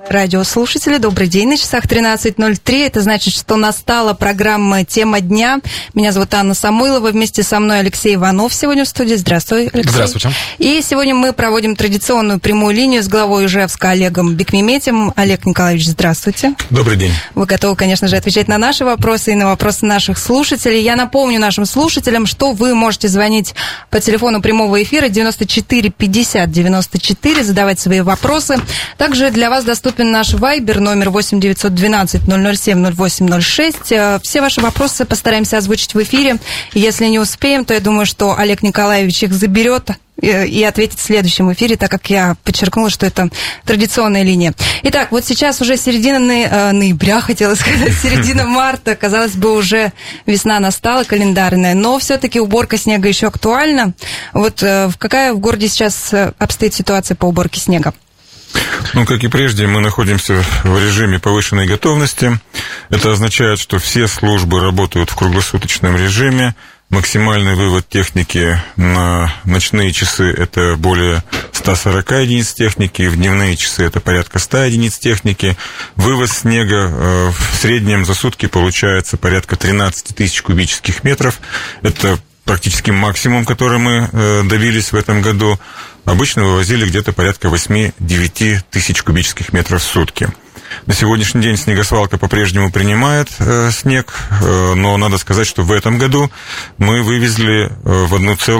радиослушатели, добрый день, на часах 13:03, это значит, что настала программа «Тема дня». Меня зовут Анна Самойлова, вместе со мной Алексей Иванов сегодня в студии. Здравствуй, Алексей. Здравствуйте. И сегодня мы проводим традиционную прямую линию с главой Ижевска Олегом Бекмеметьевым. Олег Николаевич, здравствуйте. Добрый день. Вы готовы, конечно же, отвечать на наши вопросы и на вопросы наших слушателей. Я напомню нашим слушателям, что вы можете звонить по телефону прямого эфира 94 50 94, задавать свои вопросы. Также для вас доступен наш вайбер, номер 8 912 007 0806. Все ваши вопросы постараемся озвучить в эфире. Если не успеем, то я думаю, что Олег Николаевич их заберет и ответит в следующем эфире, так как я подчеркнула, что это традиционная линия. Итак, вот сейчас уже середина ноября, хотела сказать, середина марта, казалось бы, уже весна настала календарная, но все-таки уборка снега еще актуальна. Вот какая в городе сейчас обстоит ситуация по уборке снега? Ну, как и прежде, мы находимся в режиме повышенной готовности. Это означает, что все службы работают в круглосуточном режиме. Максимальный вывод техники на ночные часы – это более 140 единиц техники, в дневные часы это порядка 100 единиц техники. Вывоз снега в среднем за сутки получается порядка 13 тысяч кубических метров. Это практически максимум, который мы добились в этом году. Обычно вывозили где-то порядка 8-9 тысяч кубических метров в сутки. На сегодняшний день снегосвалка по-прежнему принимает снег, но надо сказать, что в этом году мы вывезли в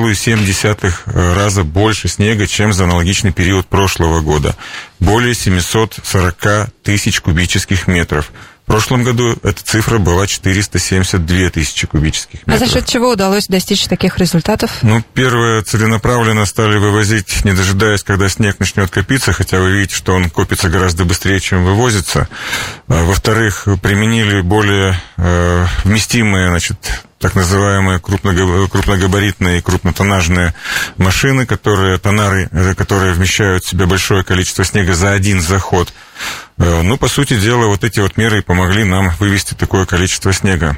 1,7 раза больше снега, чем за аналогичный период прошлого года. Более 740 тысяч кубических метров. В прошлом году эта цифра была 472 тысячи кубических метров. А за счет чего удалось достичь таких результатов? Ну, первое, целенаправленно стали вывозить, не дожидаясь, когда снег начнет копиться, хотя вы видите, что он копится гораздо быстрее, чем вывозится. Во-вторых, применили более вместимые, так называемые крупногабаритные и крупнотоннажные машины, тонары, которые вмещают в себя большое количество снега за один заход. Ну, по сути дела, вот эти вот меры помогли нам вывести такое количество снега.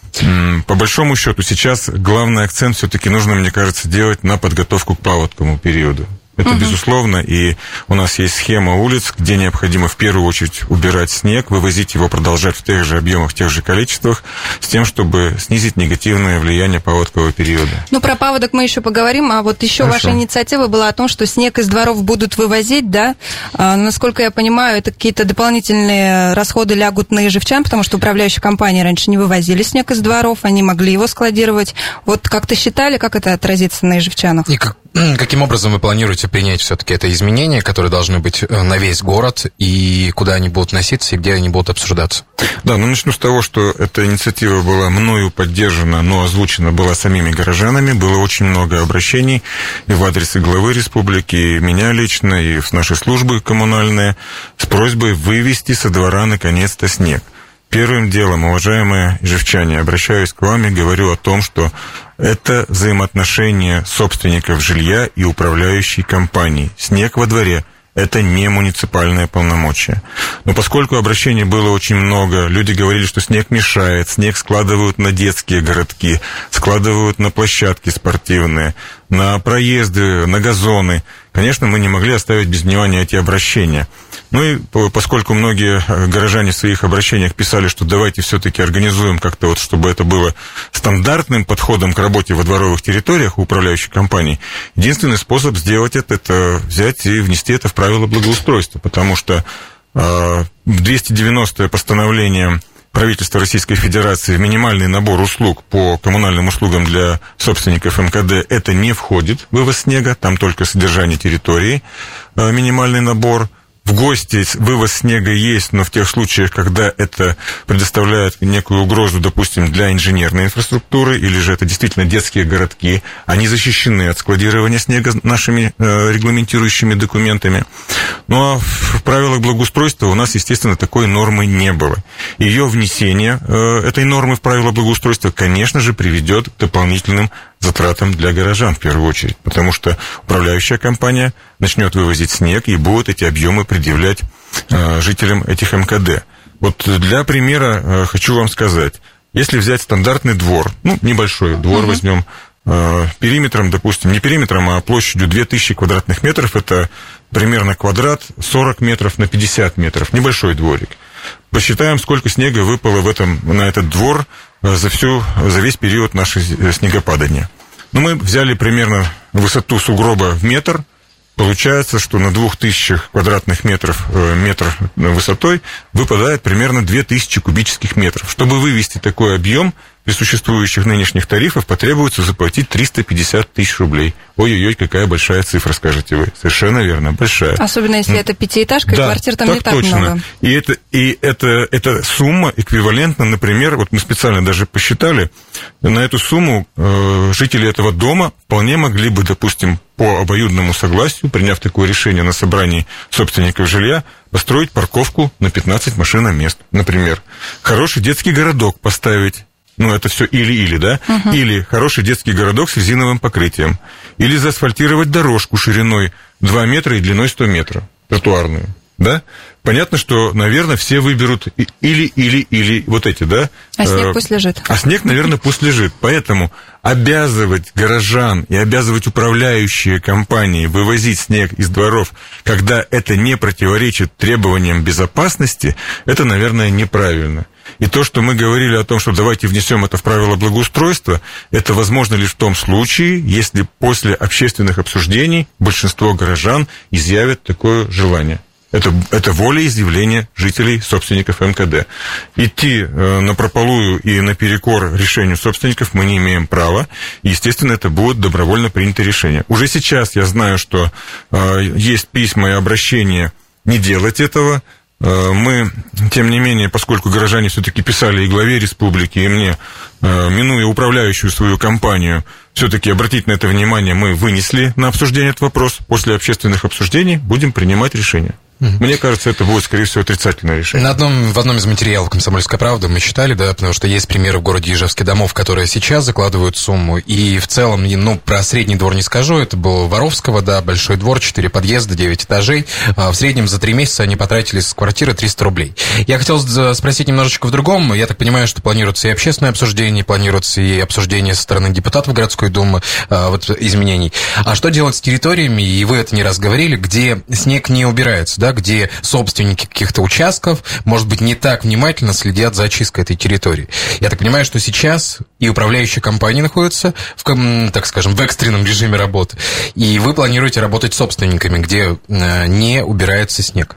По большому счету, сейчас главный акцент все-таки нужно, мне кажется, делать на подготовку к паводковому периоду. Это безусловно, и у нас есть схема улиц, где необходимо в первую очередь убирать снег, вывозить его, продолжать в тех же объемах, в тех же количествах, с тем, чтобы снизить негативное влияние паводкового периода. Ну, про паводок мы еще поговорим, а вот еще ваша инициатива была о том, что снег из дворов будут вывозить, да? Насколько я понимаю, это какие-то дополнительные расходы лягут на ижевчан, потому что управляющие компании раньше не вывозили снег из дворов, они могли его складировать. Вот как-то считали, как это отразится на ижевчанах? И каким образом вы планируете принять все-таки это изменения, которые должны быть на весь город, и куда они будут носиться, и где они будут обсуждаться? Да, начну с того, что эта инициатива была мною поддержана, но озвучена была самими горожанами. Было очень много обращений и в адрес и главы республики, и меня лично, и в наши службы коммунальные, с просьбой вывести со двора наконец-то снег. Первым делом, уважаемые ижевчане, обращаюсь к вам и говорю о том, что это взаимоотношения собственников жилья и управляющей компании. Снег во дворе – это не муниципальное полномочие. Но поскольку обращений было очень много, люди говорили, что снег мешает, снег складывают на детские городки, складывают на площадки спортивные, на проезды, на газоны. Конечно, мы не могли оставить без внимания эти обращения. Ну и поскольку многие горожане в своих обращениях писали, что давайте все-таки организуем как-то вот, чтобы это было стандартным подходом к работе во дворовых территориях у управляющих компаний, единственный способ сделать это взять и внести это в правила благоустройства, потому что 290-е постановление правительства Российской Федерации в минимальный набор услуг по коммунальным услугам для собственников МКД это не входит, вывоз снега, там только содержание территории, минимальный набор. В гости вывоз снега есть, но в тех случаях, когда это предоставляет некую угрозу, допустим, для инженерной инфраструктуры, или же это действительно детские городки, они защищены от складирования снега нашими регламентирующими документами. Ну а в правилах благоустройства у нас, естественно, такой нормы не было. Ее внесение этой нормы в правила благоустройства, конечно же, приведет к дополнительным затратам для горожан в первую очередь, потому что управляющая компания начнет вывозить снег и будет эти объемы предъявлять жителям этих МКД. Вот для примера хочу вам сказать, если взять стандартный двор, небольшой двор возьмем, периметром, допустим, не периметром, а площадью 2000 квадратных метров, это примерно квадрат 40 метров на 50 метров, небольшой дворик. Посчитаем, сколько снега выпало на этот двор за весь период нашего снегопадания. Мы взяли примерно высоту сугроба в метр. Получается, что на 2000 квадратных метров метр высотой выпадает примерно 2000 кубических метров. Чтобы вывести такой объем, при существующих нынешних тарифах потребуется заплатить 350 тысяч рублей. Ой-ой-ой, какая большая цифра, скажете вы. Совершенно верно, большая. Особенно если это пятиэтажка, и квартир там не так точно. много. И эта сумма эквивалентна, например, вот мы специально даже посчитали, на эту сумму жители этого дома вполне могли бы, допустим, по обоюдному согласию, приняв такое решение на собрании собственников жилья, построить парковку на 15 машиномест, например. Хороший детский городок поставить. Это все или-или, да? Uh-huh. Или хороший детский городок с резиновым покрытием. Или заасфальтировать дорожку шириной 2 метра и длиной 100 метров, тротуарную, да? Понятно, что, наверное, все выберут или вот эти, да? А снег пусть лежит. А снег, наверное, пусть лежит. Поэтому обязывать горожан и обязывать управляющие компании вывозить снег из дворов, когда это не противоречит требованиям безопасности, это, наверное, неправильно. И то, что мы говорили о том, что давайте внесем это в правила благоустройства, это возможно лишь в том случае, если после общественных обсуждений большинство горожан изъявят такое желание. Это волеизъявление жителей, собственников МКД. Идти напропалую и наперекор решению собственников мы не имеем права. И, естественно, это будет добровольно принято решение. Уже сейчас я знаю, что есть письма и обращения не делать этого. Мы, тем не менее, поскольку горожане все-таки писали и главе республики, и мне, минуя управляющую свою компанию, все-таки обратить на это внимание, мы вынесли на обсуждение этот вопрос. После общественных обсуждений будем принимать решение. Мне кажется, это будет, скорее всего, отрицательное решение. В одном из материалов «Комсомольской правды» мы читали, да, потому что есть примеры в городе Ижевске домов, которые сейчас закладывают сумму, и в целом, про средний двор не скажу, это был Воровского, да, большой двор, 4 подъезда, 9 этажей, в среднем за 3 месяца они потратили с квартиры 300 рублей. Я хотел спросить немножечко в другом, я так понимаю, что планируется и общественное обсуждение, планируется и обсуждение со стороны депутатов городской думы изменений. А что делать с территориями, и вы это не раз говорили, где снег не убирается, да, где собственники каких-то участков, может быть, не так внимательно следят за очисткой этой территории. Я так понимаю, что сейчас и управляющие компании находятся так скажем, в экстренном режиме работы, и вы планируете работать с собственниками, где не убирается снег.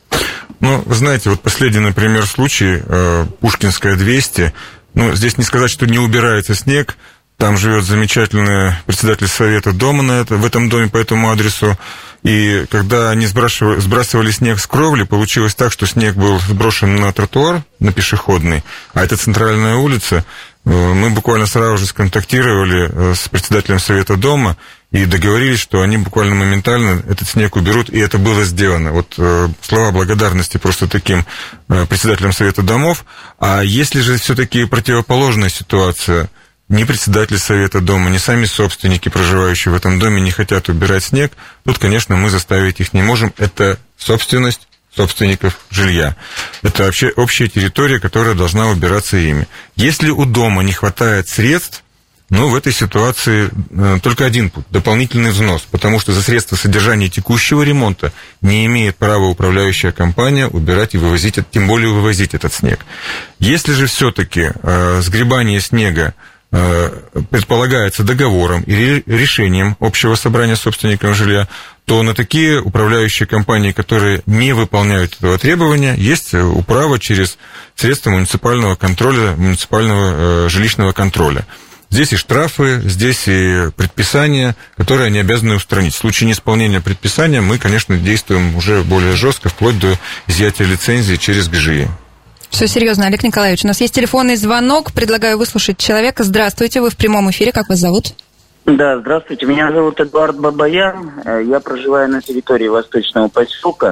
Вы знаете, вот последний, например, случай, Пушкинская, 200, здесь не сказать, что не убирается снег. Там живет замечательный председатель совета дома в этом доме по этому адресу. И когда они сбрасывали снег с кровли, получилось так, что снег был сброшен на тротуар, на пешеходный, а это центральная улица. Мы буквально сразу же сконтактировали с председателем совета дома и договорились, что они буквально моментально этот снег уберут, и это было сделано. Вот слова благодарности просто таким председателям совета домов. А если же все-таки противоположная ситуация, ни председатель совета дома, ни сами собственники, проживающие в этом доме, не хотят убирать снег, тут, конечно, мы заставить их не можем. Это собственность собственников жилья. Это вообще общая территория, которая должна убираться ими. Если у дома не хватает средств, в этой ситуации только один путь – дополнительный взнос, потому что за средства содержания текущего ремонта не имеет права управляющая компания убирать и вывозить, тем более вывозить этот снег. Если же все-таки сгребание снега предполагается договором или решением общего собрания собственников жилья, то на такие управляющие компании, которые не выполняют этого требования, есть управа через средства муниципального контроля, муниципального жилищного контроля. Здесь и штрафы, здесь и предписания, которые они обязаны устранить. В случае неисполнения предписания мы, конечно, действуем уже более жестко, вплоть до изъятия лицензии через ГЖИ. Все серьезно, Олег Николаевич. У нас есть телефонный звонок. Предлагаю выслушать человека. Здравствуйте, вы в прямом эфире. Как вас зовут? Да, здравствуйте. Меня зовут Эдуард Бабаян. Я проживаю на территории Восточного поселка.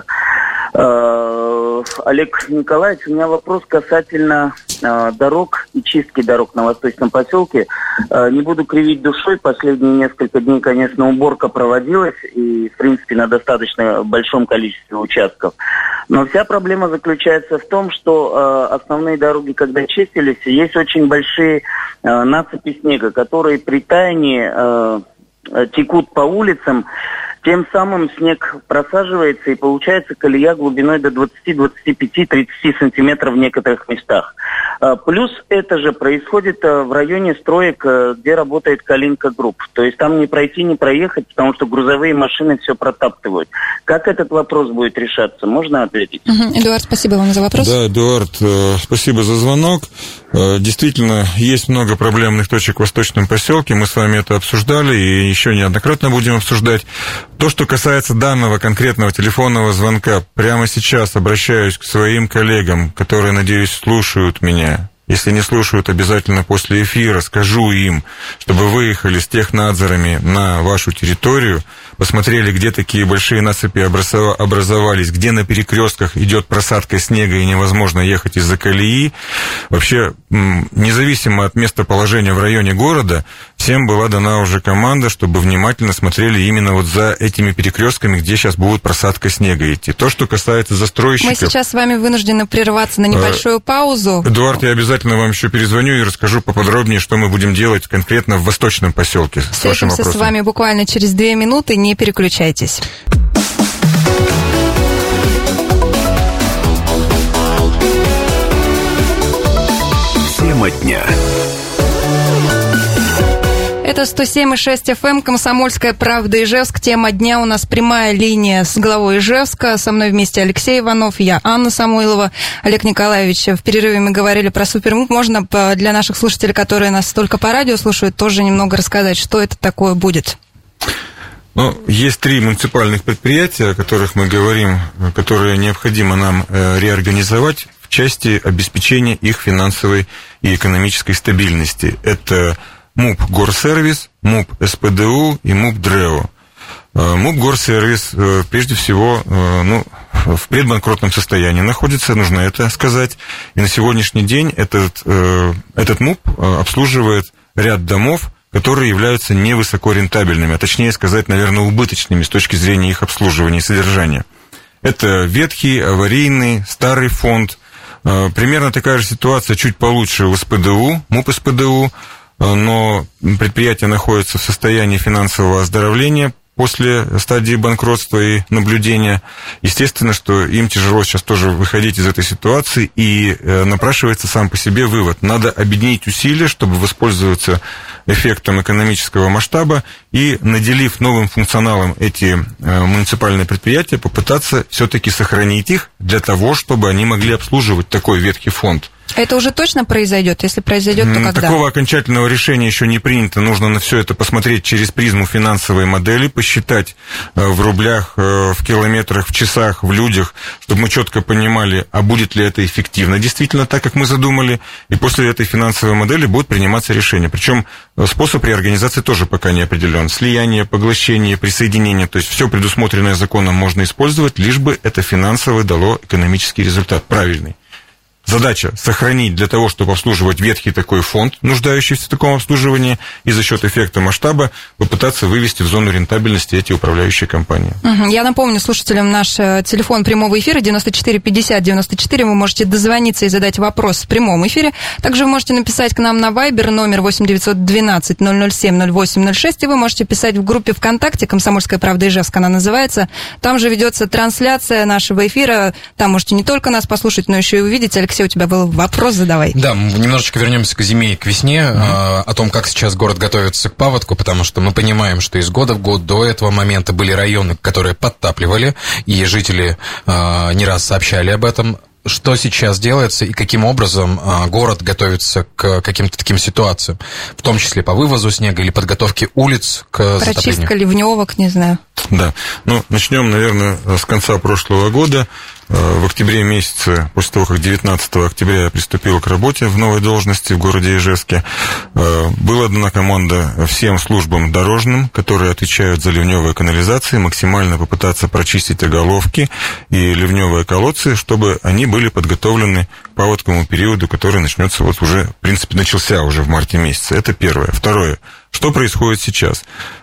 Олег Николаевич, у меня вопрос касательно дорог и чистки дорог на Восточном поселке. Не буду кривить душой. Последние несколько дней, конечно, уборка проводилась. И, в принципе, на достаточно большом количестве участков. Но вся проблема заключается в том, что основные дороги, когда чистились, есть очень большие насыпи снега, которые при таянии текут по улицам. Тем самым снег просаживается, и получается колея глубиной до 20, 25, 30 сантиметров в некоторых местах. Плюс это же происходит в районе строек, где работает Калинка Групп. То есть там не пройти, не проехать, потому что грузовые машины все протаптывают. Как этот вопрос будет решаться? Можно ответить? Эдуард, спасибо вам за вопрос. Да, Эдуард, спасибо за звонок. Действительно, есть много проблемных точек в Восточном поселке. Мы с вами это обсуждали и еще неоднократно будем обсуждать. То, что касается данного конкретного телефонного звонка, прямо сейчас обращаюсь к своим коллегам, которые, надеюсь, слушают меня. Если не слушают, обязательно после эфира скажу им, чтобы выехали с технадзорами на вашу территорию, посмотрели, где такие большие насыпи образовались, где на перекрестках идет просадка снега и невозможно ехать из-за колеи. Вообще, независимо от местоположения в районе города, всем была дана уже команда, чтобы внимательно смотрели именно вот за этими перекрестками, где сейчас будет просадка снега идти. То, что касается застройщиков... Мы сейчас с вами вынуждены прерваться на небольшую паузу. Эдуард, я обязательно вам еще перезвоню и расскажу поподробнее, что мы будем делать конкретно в Восточном поселке. Встретимся с вами буквально через 2 минуты, не переключайтесь. Тема дня. Это 107,6 FM, «Комсомольская правда», Ижевск. Тема дня у нас прямая линия с главой Ижевска. Со мной вместе Алексей Иванов, я Анна Самойлова, Олег Николаевич. В перерыве мы говорили про супермуп. Можно для наших слушателей, которые нас только по радио слушают, тоже немного рассказать, что это такое будет? Ну, есть 3 муниципальных предприятия, о которых мы говорим, которые необходимо нам реорганизовать в части обеспечения их финансовой и экономической стабильности. Это МУП «Горсервис», МУП СПДУ и МУП ДРЭО. МУП «Горсервис» прежде всего в предбанкротном состоянии находится, нужно это сказать. И на сегодняшний день этот МУП обслуживает ряд домов, которые являются невысокорентабельными, а точнее сказать, наверное, убыточными с точки зрения их обслуживания и содержания. Это ветхий, аварийный, старый фонд. Примерно такая же ситуация, чуть получше у СПДУ, МУП СПДУ, но предприятие находится в состоянии финансового оздоровления после стадии банкротства и наблюдения. Естественно, что им тяжело сейчас тоже выходить из этой ситуации, и напрашивается сам по себе вывод. Надо объединить усилия, чтобы воспользоваться эффектом экономического масштаба и, наделив новым функционалом эти муниципальные предприятия, попытаться все-таки сохранить их для того, чтобы они могли обслуживать такой ветхий фонд. Это уже точно произойдет? Если произойдет, то когда? Такого окончательного решения еще не принято. Нужно на все это посмотреть через призму финансовой модели, посчитать в рублях, в километрах, в часах, в людях, чтобы мы четко понимали, а будет ли это эффективно действительно так, как мы задумали. И после этой финансовой модели будут приниматься решения. Причем способ реорганизации тоже пока не определен. Слияние, поглощение, присоединение. То есть все предусмотренное законом можно использовать, лишь бы это финансово дало экономический результат правильный. Задача сохранить для того, чтобы обслуживать ветхий такой фонд, нуждающийся в таком обслуживании, и за счет эффекта масштаба попытаться вывести в зону рентабельности эти управляющие компании. Я напомню слушателям наш телефон прямого эфира 94 50 94. Вы можете дозвониться и задать вопрос в прямом эфире. Также вы можете написать к нам на Viber номер 8 912 007 08 06, и вы можете писать в группе ВКонтакте «Комсомольская правда Ижевск», она называется. Там же ведется трансляция нашего эфира. Там можете не только нас послушать, но еще и увидеть. Алексей, у тебя был вопрос, задавай. Да, немножечко вернемся к зиме и к весне, о том, как сейчас город готовится к паводку, потому что мы понимаем, что из года в год до этого момента были районы, которые подтапливали, и жители не раз сообщали об этом. Что сейчас делается и каким образом город готовится к каким-то таким ситуациям, в том числе по вывозу снега или подготовке улиц к затоплению? Прочистка ливневок, не знаю. Да, начнем, наверное, с конца прошлого года. В октябре месяце, после того, как 19 октября я приступил к работе в новой должности в городе Ижевске, была дана команда всем службам дорожным, которые отвечают за ливневые канализации, максимально попытаться прочистить оголовки и ливневые колодцы, чтобы они были подготовлены к паводковому периоду, который начнется уже, в принципе, начался уже в марте месяце. Это первое. Второе. Что происходит сейчас?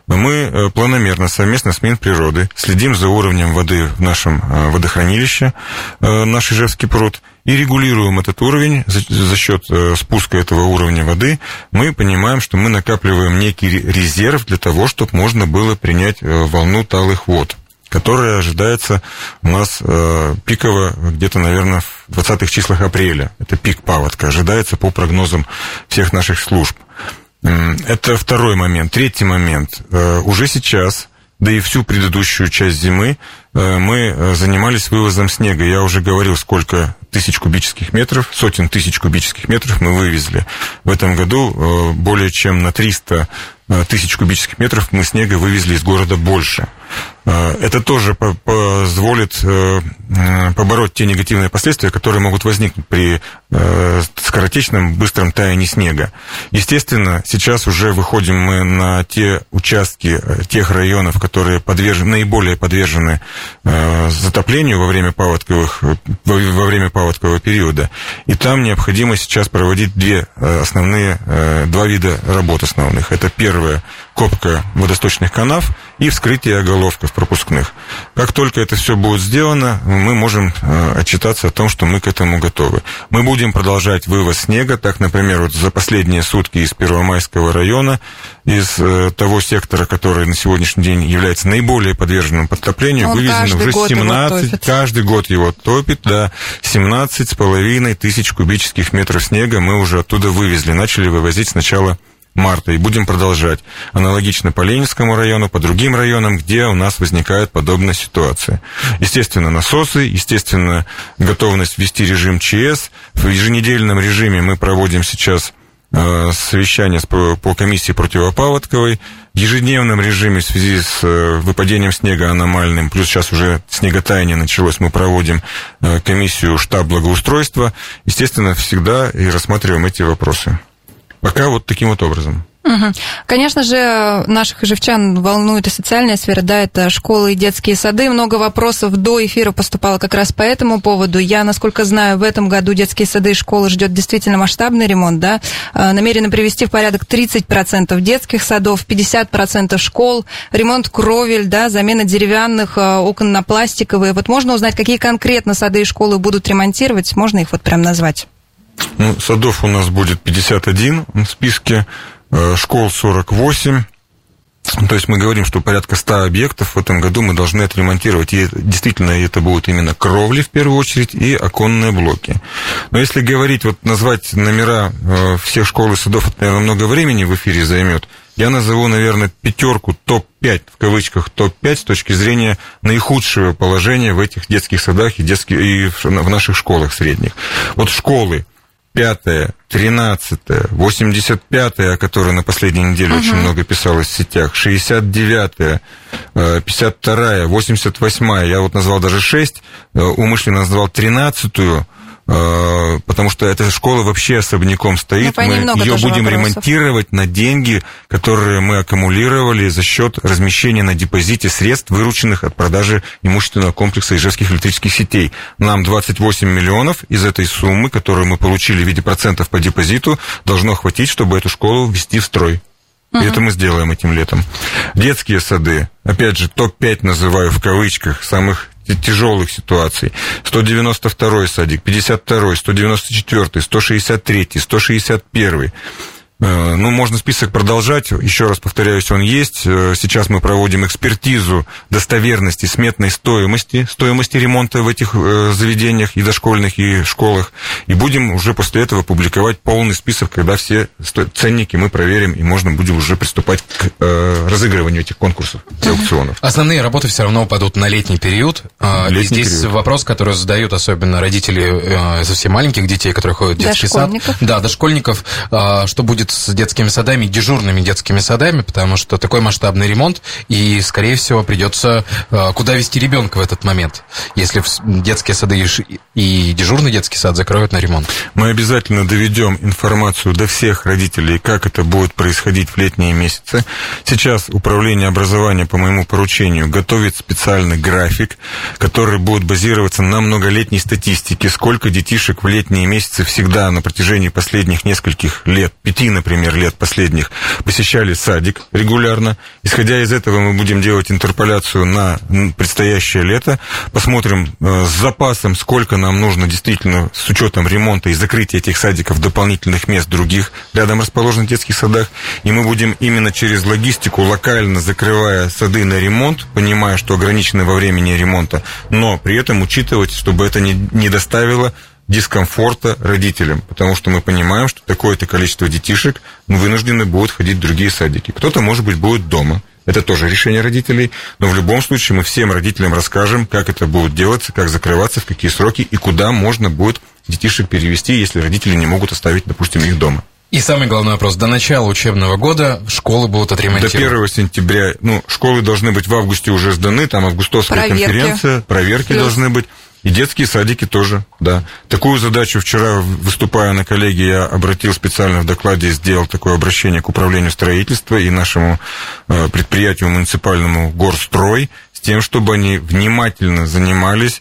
Мы планомерно, совместно с Минприроды, следим за уровнем воды в нашем водохранилище, наш Ижевский пруд, и регулируем этот уровень за счет спуска этого уровня воды. Мы понимаем, что мы накапливаем некий резерв для того, чтобы можно было принять волну талых вод, которая ожидается у нас пиково где-то, наверное, в 20-х числах апреля. Это пик паводка, ожидается по прогнозам всех наших служб. Это второй момент. Третий момент. Уже сейчас, да и всю предыдущую часть зимы, мы занимались вывозом снега. Я уже говорил, сколько тысяч кубических метров, сотен тысяч кубических метров мы вывезли. В этом году более чем на 300 тысяч кубических метров мы снега вывезли из города больше. Это тоже позволит побороть те негативные последствия, которые могут возникнуть при скоротечном быстром таянии снега. Естественно, сейчас уже выходим мы на те участки тех районов, которые наиболее подвержены затоплению во время паводкового периода. И там необходимо сейчас проводить два вида работ основных. Это первое — копка водосточных канав и вскрытие оголовков пропускных. Как только это все будет сделано, мы можем отчитаться о том, что мы к этому готовы. Мы будем продолжать вывоз снега. Так, например, вот за последние сутки из Первомайского района, из того сектора, который на сегодняшний день является наиболее подверженным подтоплению, вывезено уже 17, каждый год его топит, да, 17,5 тысяч кубических метров снега мы уже оттуда вывезли. Начали вывозить с начала марта, и будем продолжать. Аналогично по Ленинскому району, по другим районам, где у нас возникает подобная ситуация. Естественно, насосы, естественно, готовность ввести режим ЧС. В еженедельном режиме мы проводим сейчас совещание по комиссии противопаводковой. В ежедневном режиме в связи с выпадением снега аномальным, плюс сейчас уже снеготаяние началось, мы проводим комиссию штаб благоустройства. Естественно, всегда и рассматриваем эти вопросы. Пока вот таким вот образом. Угу. Конечно же, наших ижевчан волнует и социальная сфера, да, это школы и детские сады. Много вопросов до эфира поступало как раз по этому поводу. Я, насколько знаю, в этом году детские сады и школы ждет действительно масштабный ремонт, да. Намерены привести в порядок 30% детских садов, 50% школ, ремонт кровель, да, замена деревянных окон на пластиковые. Вот можно узнать, какие конкретно сады и школы будут ремонтировать? Можно их вот прям назвать? Ну, садов у нас будет 51 в списке, школ 48. То есть мы говорим, что порядка 100 объектов в этом году мы должны отремонтировать. И действительно, это будут именно кровли в первую очередь и оконные блоки. Но если говорить, вот назвать номера всех школ и садов, это, наверное, много времени в эфире займет. Я назову, наверное, пятерку, топ-5, в кавычках топ-5, с точки зрения наихудшего положения в этих детских садах и в наших школах средних. Вот школы 5-я, 13-я, 85-я, о которой на последней неделе очень много писалось в сетях, 69-я, 52-я, 88-я, я вот назвал даже 6, умышленно назвал 13-ю, потому что эта школа вообще особняком стоит. Мы ее будем ремонтировать на деньги, которые мы аккумулировали за счет размещения на депозите средств, вырученных от продажи имущественного комплекса Ижевских электрических сетей. Нам 28 миллионов из этой суммы, которую мы получили в виде процентов по депозиту, должно хватить, чтобы эту школу ввести в строй. И это мы сделаем этим летом. Детские сады, опять же, топ-5 называю в кавычках, самых тяжелых ситуаций. 192-й садик, 52-й, 194-й, 163-й, 161-й. Ну, можно список продолжать. Еще раз повторяюсь, он есть. Сейчас мы проводим экспертизу достоверности сметной стоимости ремонта в этих заведениях, и дошкольных, и школах. И будем уже после этого публиковать полный список, когда все ценники мы проверим, и можно будет уже приступать к разыгрыванию этих конкурсов и аукционов. Основные работы все равно упадут на летний период. Здесь период. Вопрос, который задают особенно родители совсем маленьких детей, которые ходят в детский сад. Да, дошкольников. Что будет с детскими садами, дежурными детскими садами, потому что такой масштабный ремонт, и, скорее всего, придется куда вести ребенка в этот момент, если детские сады и дежурный детский сад закроют на ремонт. Мы обязательно доведем информацию до всех родителей, как это будет происходить в летние месяцы. Сейчас Управление образования по моему поручению готовит специальный график, который будет базироваться на многолетней статистике, сколько детишек в летние месяцы всегда на протяжении последних нескольких лет, 5, например, лет последних посещали садик регулярно. Исходя из этого мы будем делать интерполяцию на предстоящее лето. Посмотрим с запасом, сколько нам нужно действительно с учетом ремонта и закрытия этих садиков дополнительных мест в других рядом расположенных детских садах. И мы будем именно через логистику, локально закрывая сады на ремонт, понимая, что ограничены во времени ремонта, но при этом учитывать, чтобы это не доставило дискомфорта родителям, потому что мы понимаем, что такое-то количество детишек вынуждены будут ходить в другие садики. Кто-то, может быть, будет дома. Это тоже решение родителей, но в любом случае мы всем родителям расскажем, как это будет делаться, как закрываться, в какие сроки и куда можно будет детишек перевести, если родители не могут оставить, допустим, их дома. И самый главный вопрос. До начала учебного года школы будут отремонтированы. До 1 сентября. Школы должны быть в августе уже сданы, там августовская конференция, проверки должны быть. И детские садики тоже, да. Такую задачу вчера, выступая на коллегии, я обратил специально в докладе, сделал такое обращение к управлению строительства и нашему предприятию муниципальному «Горстрой» с тем, чтобы они внимательно занимались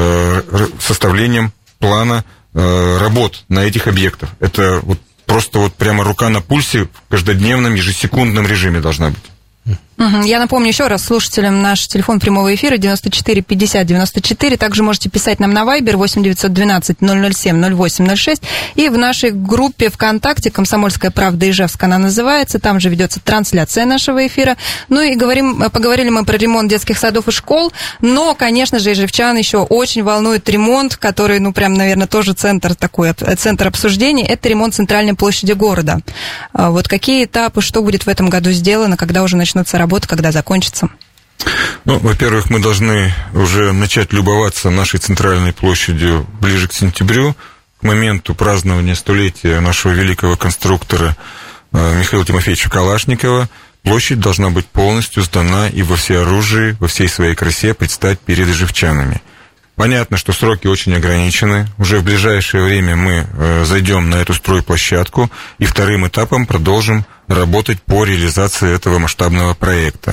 составлением плана работ на этих объектах. Это просто прямо рука на пульсе в каждодневном, ежесекундном режиме должна быть. Я напомню еще раз слушателям наш телефон прямого эфира 94 50 94. Также можете писать нам на Viber 8 912 007 08 06. И в нашей группе ВКонтакте «Комсомольская правда Ижевск» она называется. Там же ведется трансляция нашего эфира. Ну и поговорили мы про ремонт детских садов и школ. Но, конечно же, ижевчан еще очень волнует ремонт, который, прям, наверное, тоже центр обсуждений. Это ремонт центральной площади города. Вот какие этапы, что будет в этом году сделано, когда уже начнутся работы, когда закончится? Во-первых, мы должны уже начать любоваться нашей центральной площадью ближе к сентябрю, к моменту празднования столетия нашего великого конструктора Михаила Тимофеевича Калашникова. Площадь должна быть полностью сдана и во всеоружии, во всей своей красе предстать перед ижевчанами. Понятно, что сроки очень ограничены. Уже в ближайшее время мы зайдем на эту стройплощадку и вторым этапом продолжим работать по реализации этого масштабного проекта.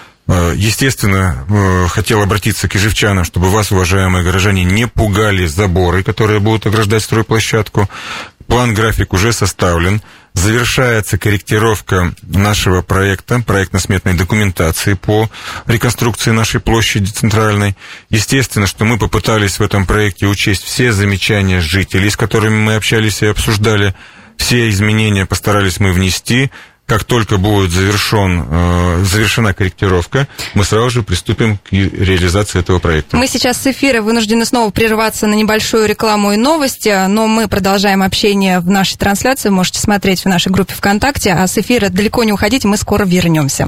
Естественно, хотел обратиться к ижевчанам, чтобы вас, уважаемые горожане, не пугали заборы, которые будут ограждать стройплощадку. План-график уже составлен. Завершается корректировка нашего проекта, проектно-сметной документации по реконструкции нашей площади центральной. Естественно, что мы попытались в этом проекте учесть все замечания жителей, с которыми мы общались и обсуждали. Все изменения постарались мы внести. Как только будет завершена корректировка, мы сразу же приступим к реализации этого проекта. Мы сейчас с эфира вынуждены снова прерваться на небольшую рекламу и новости, но мы продолжаем общение в нашей трансляции, можете смотреть в нашей группе ВКонтакте, а с эфира далеко не уходите, мы скоро вернемся.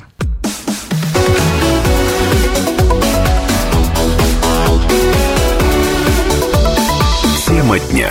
Тема дня.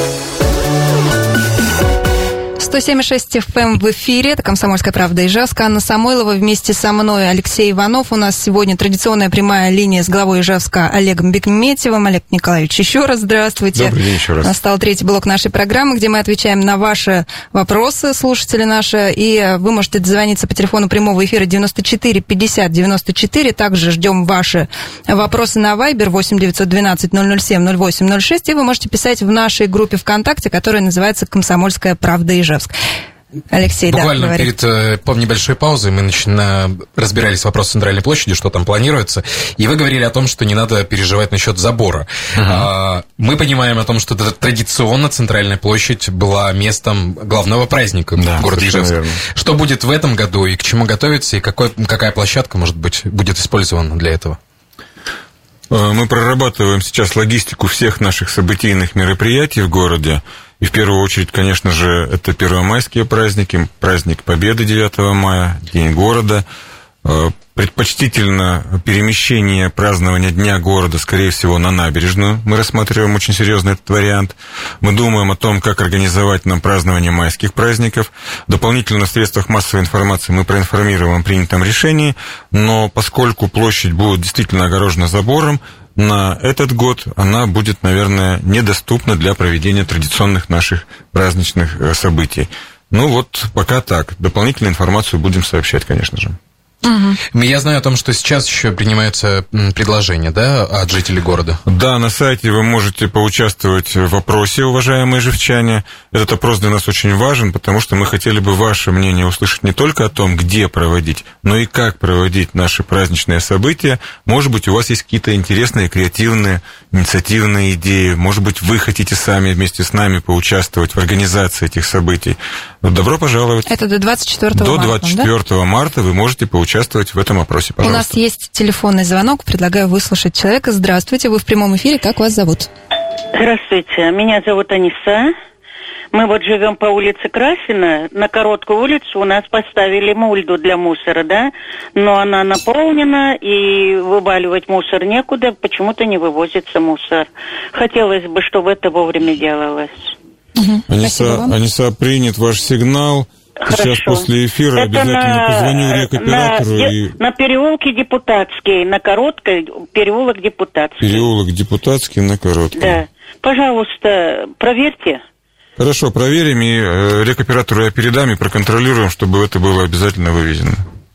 107,6 FM в эфире. Это «Комсомольская правда» Ижевск. Анна Самойлова вместе со мной, Алексей Иванов. У нас сегодня традиционная прямая линия с главой Ижевска Олегом Бекметьевым. Олег Николаевич, еще раз здравствуйте. Добрый день еще раз. Настал третий блок нашей программы, где мы отвечаем на ваши вопросы, слушатели наши. И вы можете дозвониться по телефону прямого эфира 94 50 94. Также ждем ваши вопросы на Viber 8 912 007 08 06. И вы можете писать в нашей группе ВКонтакте, которая называется «Комсомольская правда Ижевск». Алексей, буквально да, перед небольшой паузой мы разбирались с вопросом центральной площади, что там планируется, и вы говорили о том, что не надо переживать насчет забора. Мы понимаем о том, что традиционно центральная площадь была местом главного праздника в городе Ижевск. Что будет в этом году и к чему готовиться, и какая площадка, может быть, будет использована для этого? Мы прорабатываем сейчас логистику всех наших событийных мероприятий в городе. И в первую очередь, конечно же, это первомайские праздники, праздник Победы 9 мая, День города. Предпочтительно перемещение празднования Дня города, скорее всего, на набережную. Мы рассматриваем очень серьезно этот вариант. Мы думаем о том, как организовать нам празднование майских праздников. Дополнительно в средствах массовой информации мы проинформируем о принятом решении, но поскольку площадь будет действительно огорожена забором, на этот год она будет, наверное, недоступна для проведения традиционных наших праздничных событий. Пока так. Дополнительную информацию будем сообщать, конечно же. Я знаю о том, что сейчас еще принимаются предложения, да, от жителей города? Да, на сайте вы можете поучаствовать в опросе, уважаемые живчане. Этот опрос для нас очень важен, потому что мы хотели бы ваше мнение услышать не только о том, где проводить, но и как проводить наши праздничные события. Может быть, у вас есть какие-то интересные, креативные, инициативные идеи. Может быть, вы хотите сами вместе с нами поучаствовать в организации этих событий. Добро пожаловать. Это до 24 марта, До 24 марта вы можете поучаствовать в этом опросе, пожалуйста. У нас есть телефонный звонок, предлагаю выслушать человека. Здравствуйте, вы в прямом эфире, как вас зовут? Здравствуйте, меня зовут Аниса. Мы вот живем по улице Красина, на короткую улицу у нас поставили мульду для мусора, да, но она наполнена, и вываливать мусор некуда, почему-то не вывозится мусор. Хотелось бы, чтобы это вовремя делалось. Аниса, принят ваш сигнал. Хорошо. Сейчас после эфира это обязательно позвоню рекоператору. На переулке Депутатский, на Короткой, переулок Депутатский. Переулок Депутатский на Короткой. Да. Пожалуйста, проверьте. Хорошо, проверим, и рекоператору я передам, и проконтролируем, чтобы это было обязательно вывезено.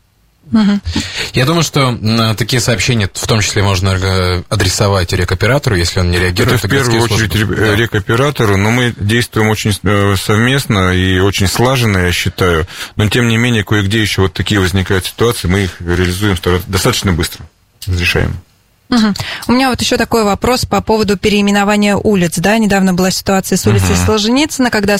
Я думаю, что такие сообщения в том числе можно адресовать рекоператору, если он не реагирует. Это в первую очередь рекоператору, но мы действуем очень совместно и очень слаженно, я считаю. Но тем не менее, кое-где еще вот такие возникают ситуации, мы их реализуем достаточно быстро, разрешаем. У меня вот еще такой вопрос по поводу переименования улиц. Да, недавно была ситуация с улицей Солженицына, когда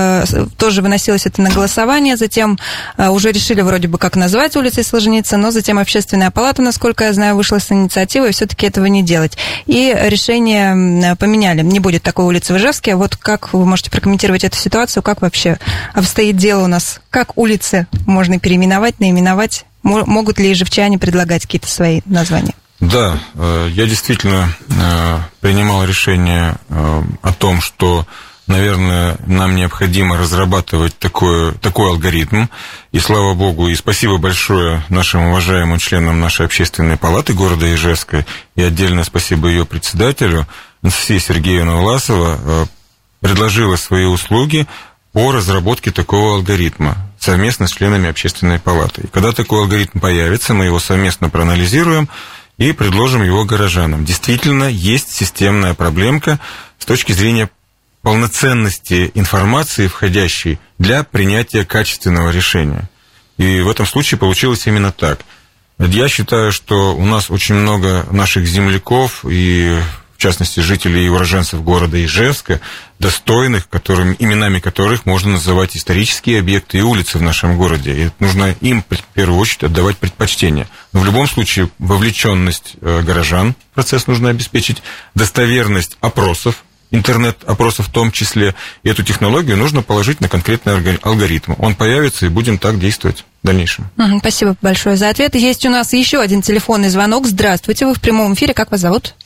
тоже выносилось это на голосование, затем уже решили вроде бы как назвать улицей Солженицына, но затем Общественная палата, насколько я знаю, вышла с инициативой все-таки этого не делать. И решение поменяли. Не будет такой улицы в Ижевске. Вот как вы можете прокомментировать эту ситуацию? Как вообще обстоит дело у нас? Как улицы можно переименовать, наименовать? Могут ли ижевчане предлагать какие-то свои названия? Да, я действительно принимал решение о том, что, наверное, нам необходимо разрабатывать такой алгоритм. И слава богу, и спасибо большое нашим уважаемым членам нашей общественной палаты города Ижевска, и отдельно спасибо ее председателю Анастасии Сергеевне Власова, предложила свои услуги по разработке такого алгоритма совместно с членами общественной палаты. И когда такой алгоритм появится, мы его совместно проанализируем и предложим его горожанам. Действительно, есть системная проблемка с точки зрения полноценности информации, входящей для принятия качественного решения. И в этом случае получилось именно так. Я считаю, что у нас очень много наших земляков и, в частности, жителей и уроженцев города Ижевска, достойных, именами которых можно называть исторические объекты и улицы в нашем городе. И нужно им, в первую очередь, отдавать предпочтение. Но в любом случае вовлеченность горожан в процесс нужно обеспечить, достоверность опросов, интернет-опросов в том числе. И эту технологию нужно положить на конкретный алгоритм. Он появится, и будем так действовать в дальнейшем. Спасибо большое за ответ. Есть у нас еще один телефонный звонок. Здравствуйте, вы в прямом эфире. Как вас зовут?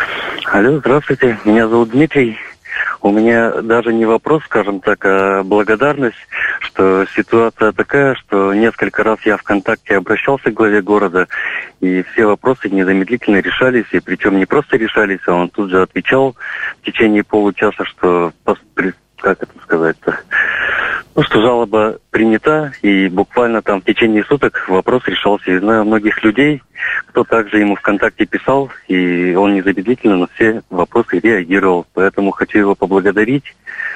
Алло, здравствуйте. Меня зовут Дмитрий. У меня даже не вопрос, скажем так, а благодарность, что ситуация такая, что несколько раз я ВКонтакте обращался к главе города, и все вопросы незамедлительно решались, и причем не просто решались, а он тут же отвечал в течение получаса, что, как это сказать-то, что жалоба принята, и буквально там в течение суток вопрос решался. И знаю многих людей, кто также ему ВКонтакте писал, и он незамедлительно на все вопросы реагировал. Поэтому хочу его поблагодарить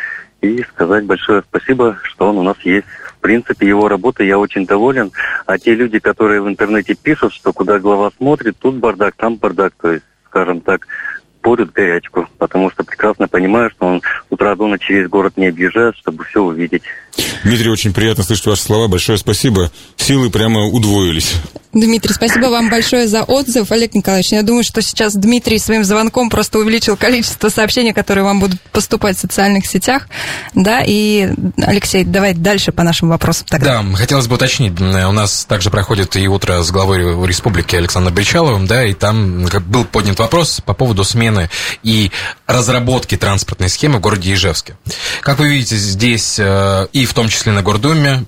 и сказать большое спасибо, что он у нас есть. В принципе, его работой я очень доволен. А те люди, которые в интернете пишут, что куда глава смотрит, тут бардак, там бардак, то есть, скажем так, порют горячку, потому что прекрасно понимаю, что он с утра до ночи весь город не объезжает, чтобы все увидеть. Дмитрий, очень приятно слышать ваши слова. Большое спасибо. Силы прямо удвоились. Дмитрий, спасибо вам большое за отзыв. Олег Николаевич, я думаю, что сейчас Дмитрий своим звонком просто увеличил количество сообщений, которые вам будут поступать в социальных сетях. Да, и, Алексей, давай дальше по нашим вопросам тогда. Да, хотелось бы уточнить. У нас также проходит и утро с главой республики Александром Бричаловым, да, и там был поднят вопрос по поводу смены и разработки транспортной схемы в городе Ижевске. Как вы видите, здесь и в том числе на Гордуме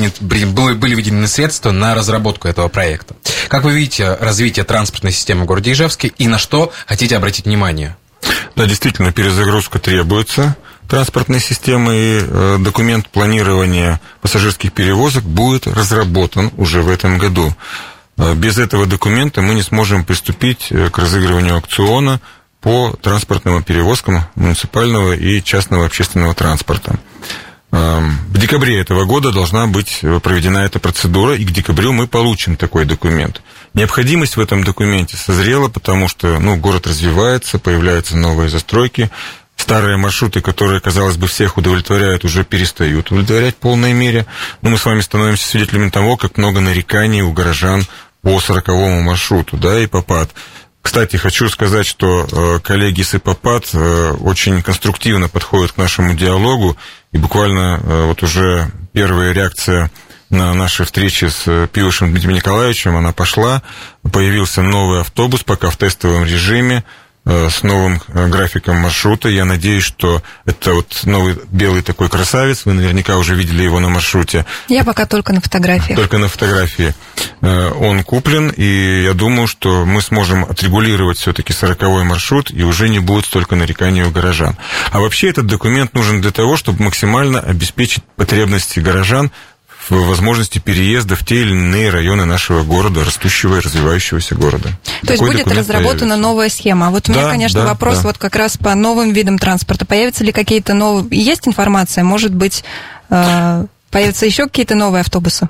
были выделены средства на разработку этого проекта. Как вы видите развитие транспортной системы в городе Ижевске и на что хотите обратить внимание? Да, действительно, перезагрузка требуется транспортной системы, и документ планирования пассажирских перевозок будет разработан уже в этом году. Без этого документа мы не сможем приступить к разыгрыванию аукциона по транспортным перевозкам муниципального и частного общественного транспорта. В декабре этого года должна быть проведена эта процедура, и к декабрю мы получим такой документ. Необходимость в этом документе созрела, потому что город развивается, появляются новые застройки. Старые маршруты, которые, казалось бы, всех удовлетворяют, уже перестают удовлетворять в полной мере. Но мы с вами становимся свидетелями того, как много нареканий у горожан по 40-му маршруту, и по ПАД. Кстати, хочу сказать, что коллеги с ИПАПАД очень конструктивно подходят к нашему диалогу, и буквально вот уже первая реакция на нашей встрече с Пилышем Дмитрием Николаевичем, она пошла, появился новый автобус, пока в тестовом режиме, с новым графиком маршрута. Я надеюсь, что это вот новый белый такой красавец, вы наверняка уже видели его на маршруте. Я пока только на фотографиях. Только на фотографии. Он куплен, и я думаю, что мы сможем отрегулировать все-таки 40-й маршрут, и уже не будет столько нареканий у горожан. А вообще этот документ нужен для того, чтобы максимально обеспечить потребности горожан в возможности переезда в те или иные районы нашего города, растущего и развивающегося города. То есть будет разработана новая схема. А вот у меня, конечно, вопрос вот как раз по новым видам транспорта. Появятся ли какие-то новые... Есть информация? Может быть, появятся еще какие-то новые автобусы?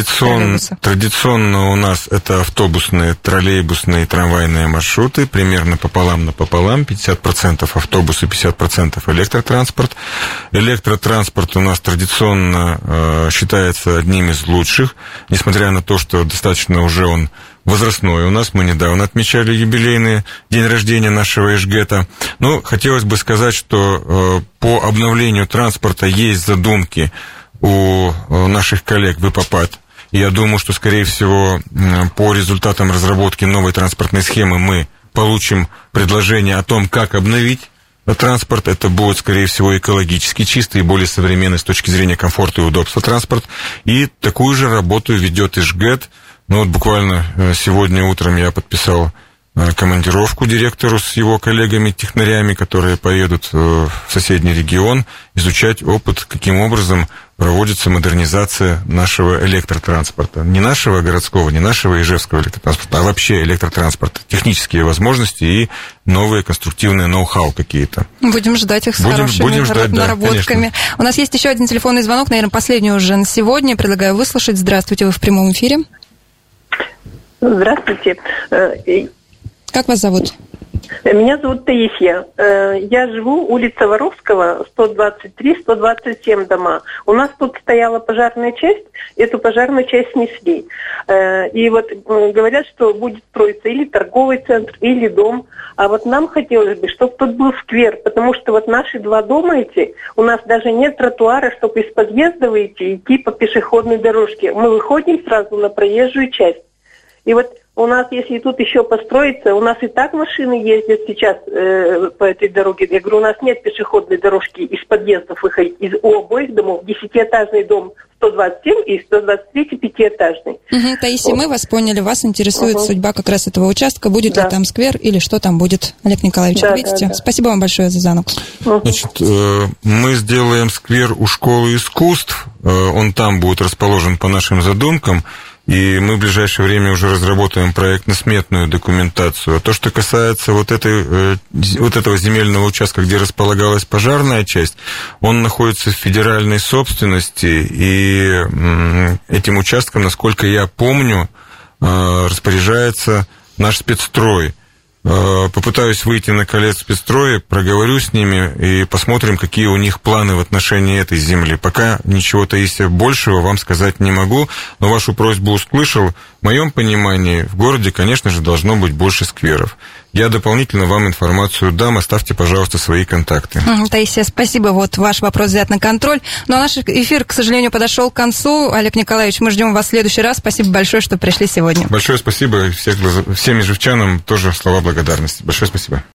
Традиционно у нас это автобусные, троллейбусные и трамвайные маршруты, примерно пополам на пополам, 50% автобусы, 50% электротранспорт. Электротранспорт у нас традиционно считается одним из лучших, несмотря на то, что достаточно уже он возрастной у нас. Мы недавно отмечали юбилейный день рождения нашего Эшгета. Но хотелось бы сказать, что по обновлению транспорта есть задумки у наших коллег в ИПАПАД. Я думаю, что, скорее всего, по результатам разработки новой транспортной схемы мы получим предложение о том, как обновить транспорт. Это будет, скорее всего, экологически чистый и более современный с точки зрения комфорта и удобства транспорт. И такую же работу ведет Эшгет. Вот буквально сегодня утром я подписал командировку директору с его коллегами-технарями, которые поедут в соседний регион, изучать опыт, каким образом проводится модернизация нашего электротранспорта. Не нашего городского, не нашего ижевского электротранспорта, а вообще электротранспорта. Технические возможности и новые конструктивные ноу-хау какие-то. Будем ждать их с хорошими наработками. У нас есть еще один телефонный звонок, наверное, последний уже на сегодня. Предлагаю выслушать. Здравствуйте, вы в прямом эфире. Здравствуйте. Как вас зовут? Меня зовут Таисия. Я живу улица Воровского, 123-127 дома. У нас тут стояла пожарная часть, эту пожарную часть снесли. И вот говорят, что будет строиться или торговый центр, или дом. А вот нам хотелось бы, чтобы тут был сквер, потому что вот наши два дома эти, у нас даже нет тротуара, чтобы из подъезда выйти и идти по пешеходной дорожке. Мы выходим сразу на проезжую часть. И вот у нас, если тут еще построиться, у нас и так машины ездят сейчас по этой дороге. Я говорю, у нас нет пешеходной дорожки из подъездов выходить. У обоих домов 10-этажный дом 127 и 123 5-этажный. Таисия, мы вас поняли. Вас интересует судьба как раз этого участка. Будет ли там сквер или что там будет? Олег Николаевич, ответите? Спасибо вам большое за звонок. Значит, мы сделаем сквер у школы искусств. Он там будет расположен по нашим задумкам. И мы в ближайшее время уже разработаем проектно-сметную документацию. А то, что касается вот этого земельного участка, где располагалась пожарная часть, он находится в федеральной собственности, и этим участком, насколько я помню, распоряжается наш спецстрой. Попытаюсь выйти на колец спецстроя, проговорю с ними и посмотрим, какие у них планы в отношении этой земли. Пока ничего, Таисия, большего вам сказать не могу, но вашу просьбу услышал. В моем понимании, в городе, конечно же, должно быть больше скверов. Я дополнительно вам информацию дам, оставьте, пожалуйста, свои контакты. Таисия, спасибо, вот ваш вопрос взят на контроль. Ну, а наш эфир, к сожалению, подошел к концу. Олег Николаевич, мы ждем вас в следующий раз. Спасибо большое, что пришли сегодня. Большое спасибо. Всем ижевчанам тоже слова благодарности. Большое спасибо.